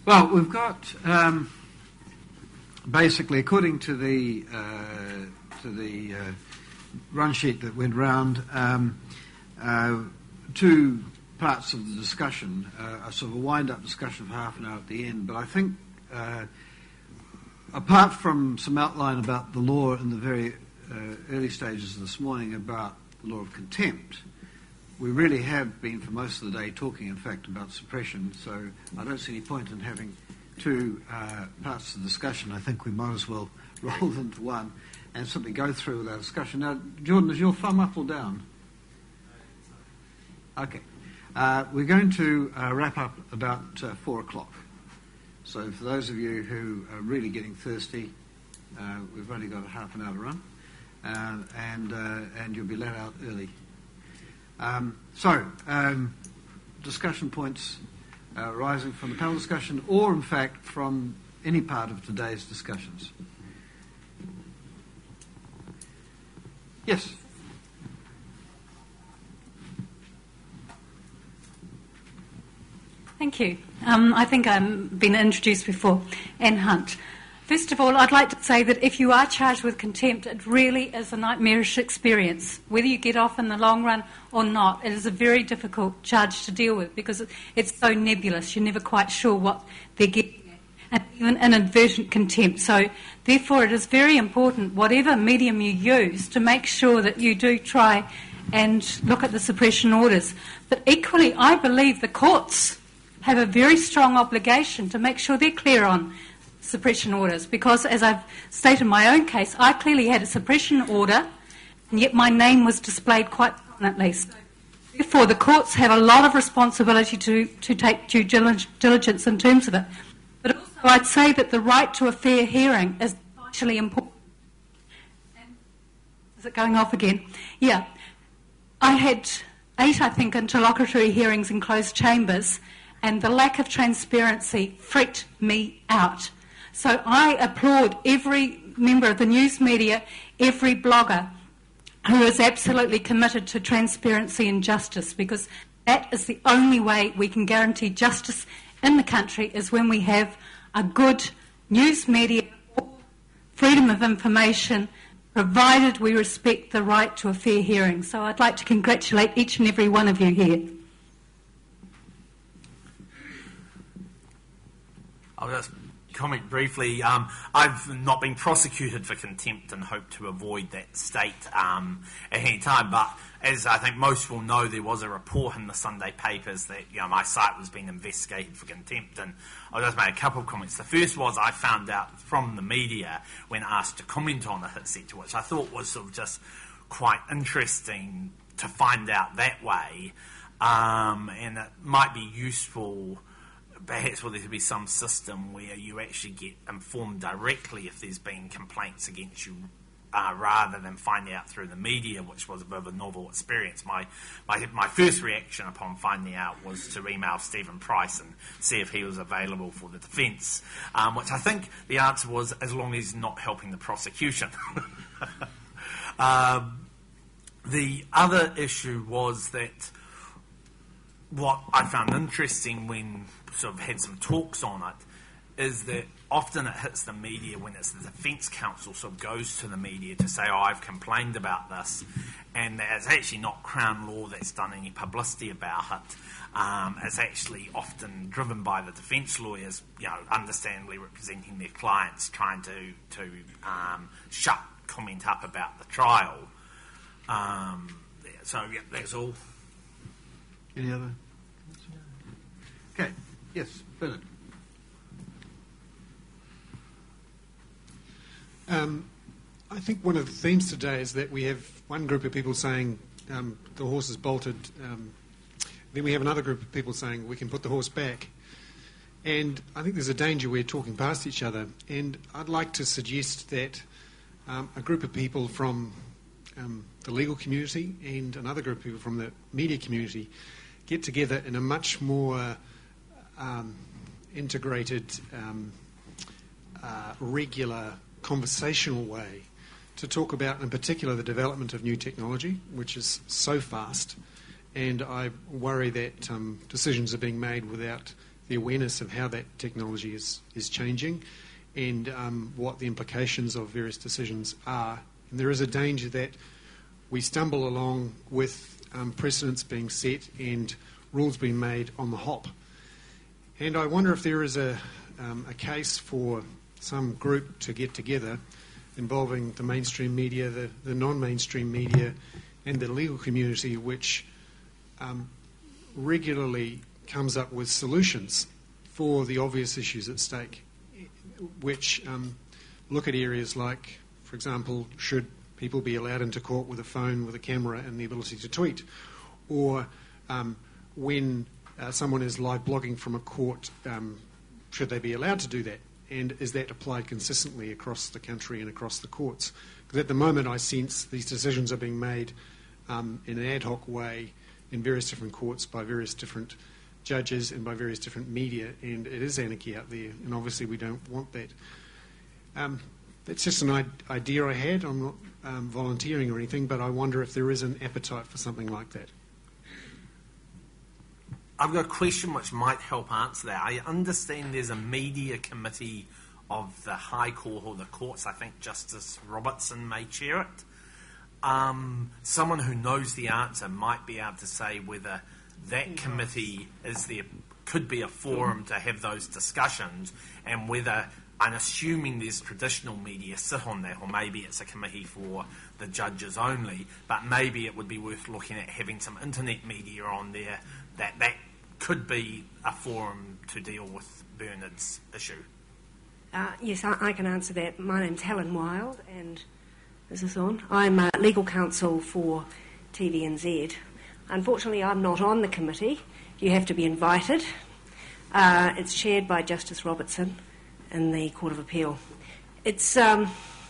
Well, we've got basically, according to the run sheet that went round, two parts of the discussion, a sort of a wind-up discussion for half an hour at the end. But I think, apart from some outline about the law in the very early stages of this morning about the law of contempt, we really have been for most of the day talking, in fact, about suppression, so I don't see any point in having two parts of the discussion. I think we might as well roll them into one and simply go through with our discussion. Now, Jordan, is your thumb up or down? Okay. We're going to wrap up about 4 o'clock. So for those of you who are really getting thirsty, we've only got a half an hour to run, and you'll be let out early. Discussion points arising from the panel discussion, or in fact from any part of today's discussions. Yes. Thank you. I think I've been introduced before. Anne Hunt. First of all, I'd like to say that if you are charged with contempt, it really is a nightmarish experience. Whether you get off in the long run or not, it is a very difficult charge to deal with because it's so nebulous. You're never quite sure what they're getting at, and even inadvertent contempt. So, therefore, it is very important, whatever medium you use, to make sure that you do try and look at the suppression orders. But equally, I believe the courts have a very strong obligation to make sure they're clear on suppression orders, because as I've stated in my own case, I clearly had a suppression order and yet my name was displayed quite prominently. So, therefore, the courts have a lot of responsibility to take due diligence in terms of it. But also I'd say that the right to a fair hearing is vitally important. Is it going off again? Yeah. I had 8, I think, interlocutory hearings in closed chambers, and the lack of transparency freaked me out. So I applaud every member of the news media, every blogger who is absolutely committed to transparency and justice, because that is the only way we can guarantee justice in the country, is when we have a good news media, freedom of information, provided we respect the right to a fair hearing. So I'd like to congratulate each and every one of you here. I'll just comment briefly. I've not been prosecuted for contempt and hope to avoid that state at any time. But as I think most will know, there was a report in the Sunday papers that my site was being investigated for contempt, and I'll just make a couple of comments. The first was I found out from the media when asked to comment on it, etc., which I thought was sort of just quite interesting to find out that way, and it might be useful. Perhaps there to be some system where you actually get informed directly if there's been complaints against you, rather than finding out through the media, which was a bit of a novel experience. My first reaction upon finding out was to email Stephen Price and see if he was available for the defence, which I think the answer was as long as he's not helping the prosecution. The other issue was that what I found interesting when sort of had some talks on it is that often it hits the media when it's the Defence Counsel sort of goes to the media to say, I've complained about this, and it's actually not Crown Law that's done any publicity about it. It's actually often driven by the defence lawyers, understandably representing their clients, trying to shut comment up about the trial. That's all. Any other? Okay. Yes, Bernard. I think one of the themes today is that we have one group of people saying the horse is bolted. Then we have another group of people saying we can put the horse back. And I think there's a danger we're talking past each other. And I'd like to suggest that a group of people from the legal community and another group of people from the media community get together in a much more integrated, regular, conversational way to talk about, in particular, the development of new technology, which is so fast, and I worry that decisions are being made without the awareness of how that technology is changing and what the implications of various decisions are. And there is a danger that we stumble along with precedents being set and rules being made on the hop. And I wonder if there is a case for some group to get together involving the mainstream media, the non-mainstream media, and the legal community, which regularly comes up with solutions for the obvious issues at stake, which look at areas like, for example, should people be allowed into court with a phone with a camera and the ability to tweet, or when someone is live blogging from a court, should they be allowed to do that? And is that applied consistently across the country and across the courts? Because at the moment I sense these decisions are being made in an ad hoc way in various different courts by various different judges and by various different media, and it is anarchy out there, and obviously we don't want that. That's just an idea I had. I'm not volunteering or anything, but I wonder if there is an appetite for something like that. I've got a question which might help answer that. I understand there's a media committee of the High Court or the courts. I think Justice Robertson may chair it. Someone who knows the answer might be able to say whether that committee could be a forum to have those discussions, and whether, I'm assuming there's traditional media sit on that, or maybe it's a committee for the judges only, but maybe it would be worth looking at having some internet media on there that could be a forum to deal with Bernard's issue. Yes, I can answer that. My name's Helen Wild, and is this on? I'm legal counsel for TVNZ. Unfortunately, I'm not on the committee. You have to be invited. It's chaired by Justice Robertson in the Court of Appeal. It is an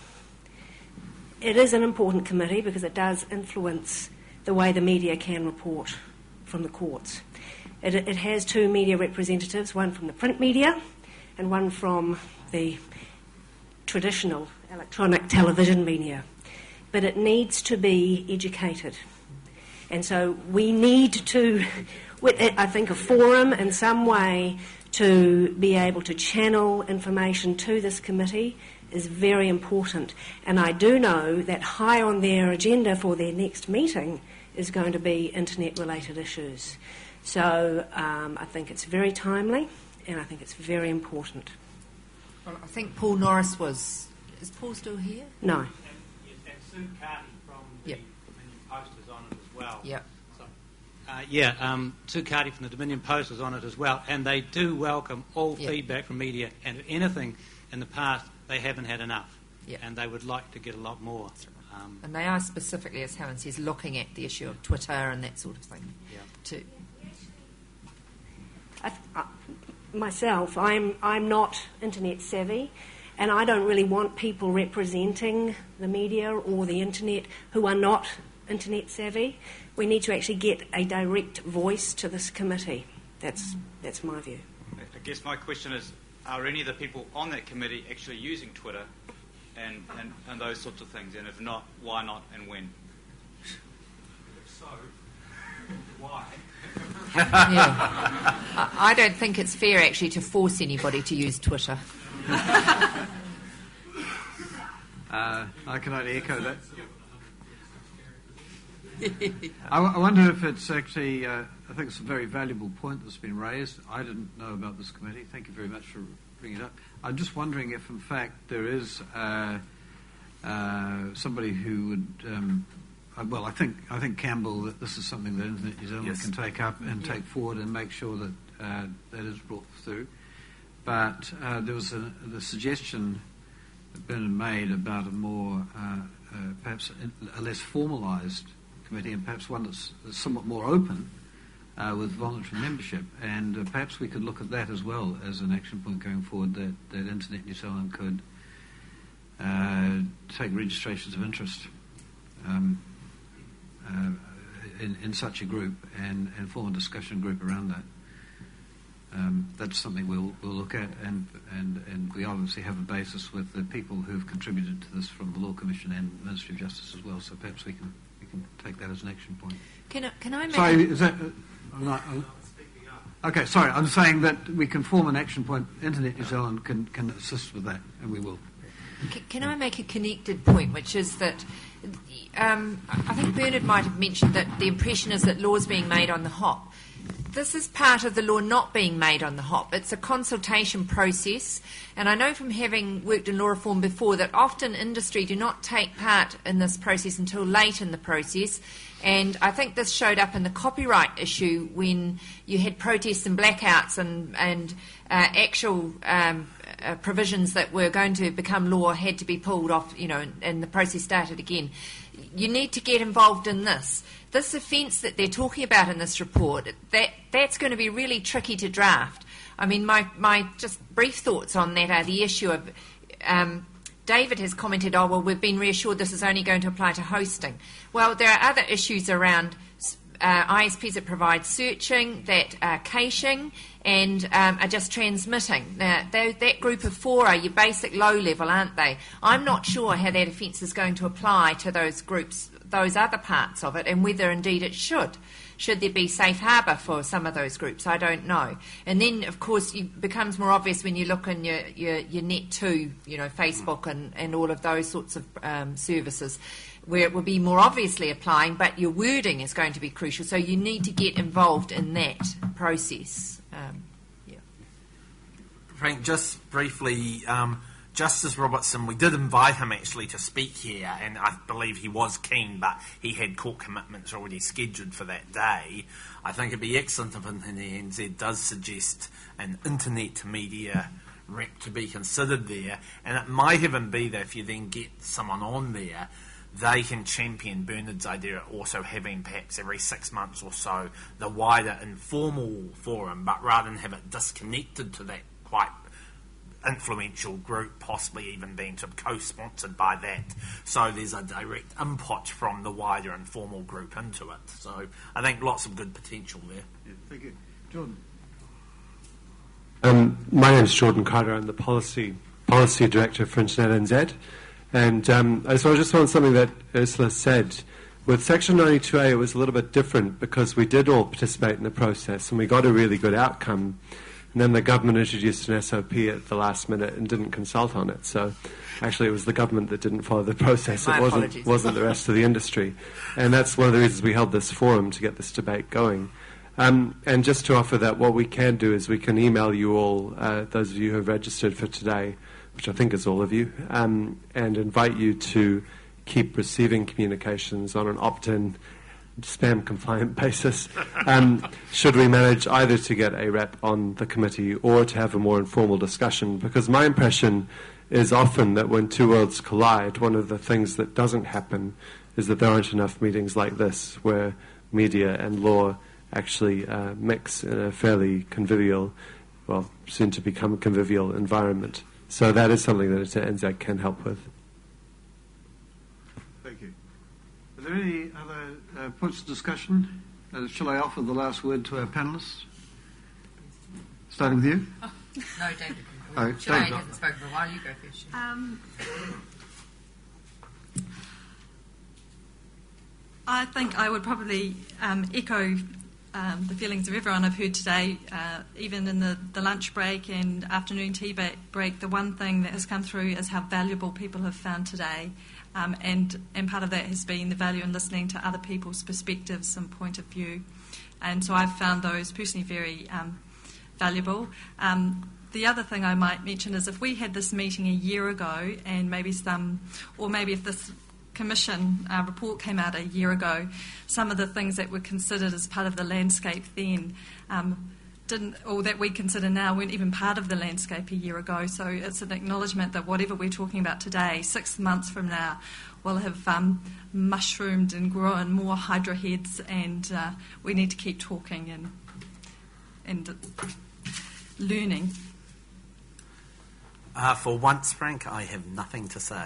important committee because it does influence the way the media can report from the courts. It has two media representatives, one from the print media and one from the traditional electronic television media. But it needs to be educated. And so we need to, I think, a forum in some way to be able to channel information to this committee is very important. And I do know that high on their agenda for their next meeting is going to be internet-related issues. So I think it's very timely, and I think it's very important. Well, I think Paul Norris was... Is Paul still here? No. And Sue Carty from the Dominion Post is on it as well. Yep. Sue Carty from the Dominion Post is on it as well, and they do welcome all feedback from media, and if anything, in the past, they haven't had enough, and they would like to get a lot more. And they are specifically, as Helen says, looking at the issue of Twitter and that sort of thing, too. Myself, I'm not internet savvy, and I don't really want people representing the media or the internet who are not internet savvy. We need to actually get a direct voice to this committee. That's my view. I guess my question is, are any of the people on that committee actually using Twitter and those sorts of things? And if not, why not and when? If so, why? I don't think it's fair, actually, to force anybody to use Twitter. I can only echo that. I wonder if it's actually, I think it's a very valuable point that's been raised. I didn't know about this committee. Thank you very much for bringing it up. I'm just wondering if, in fact, there is somebody who would... well, I think Campbell, that this is something that Internet New Zealand can take up and take forward and make sure that that is brought through. But there was the suggestion that been made about a more, perhaps a less formalised committee, and perhaps one that's somewhat more open with voluntary membership. And perhaps we could look at that as well as an action point going forward, that Internet New Zealand could take registrations of interest in such a group and form a discussion group around that. That's something we'll look at, and we obviously have a basis with the people who've contributed to this from the Law Commission and the Ministry of Justice as well. So perhaps we can take that as an action point. Can I make... Sorry, is that... Okay, sorry, I'm saying that we can form an action point. Internet New Zealand can assist with that, and we will. Can I make a connected point, which is that I think Bernard might have mentioned that the impression is that law is being made on the hop. This is part of the law not being made on the hop. It's a consultation process, and I know from having worked in law reform before that often industry do not take part in this process until late in the process, and I think this showed up in the copyright issue when you had protests and blackouts and actual provisions that were going to become law had to be pulled off, and the process started again. You need to get involved in this. This offence that they're talking about in this report, that's going to be really tricky to draft. I mean, my just brief thoughts on that are the issue of David has commented, we've been reassured this is only going to apply to hosting. Well, there are other issues around ISPs that provide searching, that are caching, and are just transmitting. Now, that group of four are your basic low level, aren't they? I'm not sure how that offence is going to apply to those groups, those other parts of it, and whether indeed it should. Should there be safe harbour for some of those groups? I don't know. And then, of course, it becomes more obvious when you look in your Net2, Facebook and all of those sorts of services, where it will be more obviously applying, but your wording is going to be crucial. So you need to get involved in that process. Frank, just briefly, Justice Robertson, we did invite him actually to speak here, and I believe he was keen, but he had court commitments already scheduled for that day. I think it'd be excellent if the NZ does suggest an internet media rep to be considered there, and it might even be that if you then get someone on there, they can champion Bernard's idea of also having perhaps every 6 months or so the wider informal forum, but rather than have it disconnected to that quite influential group, possibly even being sort of co-sponsored by that. So there's a direct input from the wider informal group into it. So I think lots of good potential there. Yeah, thank you. Jordan. My name is Jordan Carter. I'm the Policy Director for Internet NZ. And so I just want something that Ursula said. With Section 92A, it was a little bit different because we did all participate in the process and we got a really good outcome. And then the government introduced an SOP at the last minute and didn't consult on it. So actually it was the government that didn't follow the process. It wasn't the rest of the industry. And that's one of the reasons we held this forum, to get this debate going. And just to offer that, what we can do is we can email you all, those of you who have registered for today, which I think is all of you, and invite you to keep receiving communications on an opt-in, spam-compliant basis, should we manage either to get a rep on the committee or to have a more informal discussion. Because my impression is often that when two worlds collide, one of the things that doesn't happen is that there aren't enough meetings like this where media and law actually mix in a fairly convivial, well, soon to become convivial environment. So that is something that NZ can help with. Thank you. Are there any other points of discussion? Shall I offer the last word to our panellists? Starting with you? Oh, no, David. David hasn't spoken for a while. You go first. I think I would probably echo the feelings of everyone I've heard today, even in the lunch break and afternoon tea break. The one thing that has come through is how valuable people have found today, and part of that has been the value in listening to other people's perspectives and point of view. And so I've found those personally very valuable. The other thing I might mention is if we had this meeting a year ago, and maybe if this Commission report came out a year ago, some of the things that were considered as part of the landscape then that we consider now weren't even part of the landscape a year ago. So it's an acknowledgement that whatever we're talking about today, 6 months from now, will have mushroomed and grown more hydra heads, and we need to keep talking and learning. For once, Frank, I have nothing to say.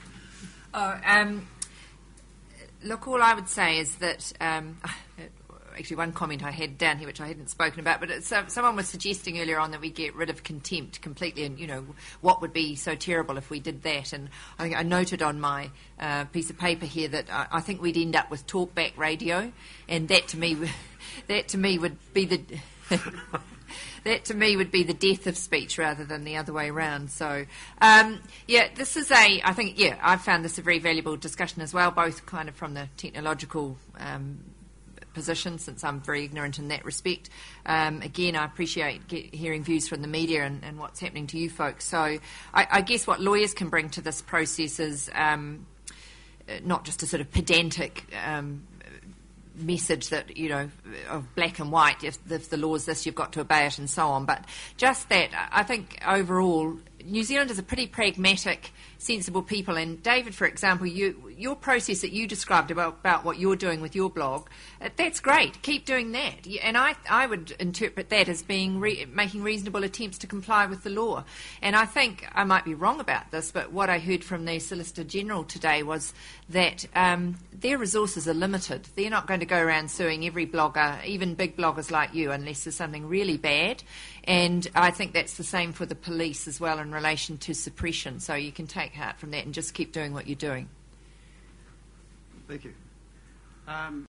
Look, all I would say is that, actually one comment I had down here which I hadn't spoken about, but someone was suggesting earlier on that we get rid of contempt completely, and what would be so terrible if we did that. And I think I noted on my piece of paper here that I think we'd end up with talkback radio, and that to me would be the that to me would be the death of speech rather than the other way around. So, this is I've found this a very valuable discussion as well, both kind of from the technological position, since I'm very ignorant in that respect. Again, I appreciate hearing views from the media and what's happening to you folks. So I guess what lawyers can bring to this process is not just a sort of pedantic message that, of black and white, if the law's this, you've got to obey it and so on. But just that, I think overall, New Zealanders are pretty pragmatic, sensible people. And David, for example, your process that you described about what you're doing with your blog, that's great. Keep doing that. And I would interpret that as being making reasonable attempts to comply with the law. And I think I might be wrong about this, but what I heard from the Solicitor General today was that their resources are limited. They're not going to go around suing every blogger, even big bloggers like you, unless there's something really bad. And I think that's the same for the police as well in relation to suppression. So you can take heart from that and just keep doing what you're doing. Thank you.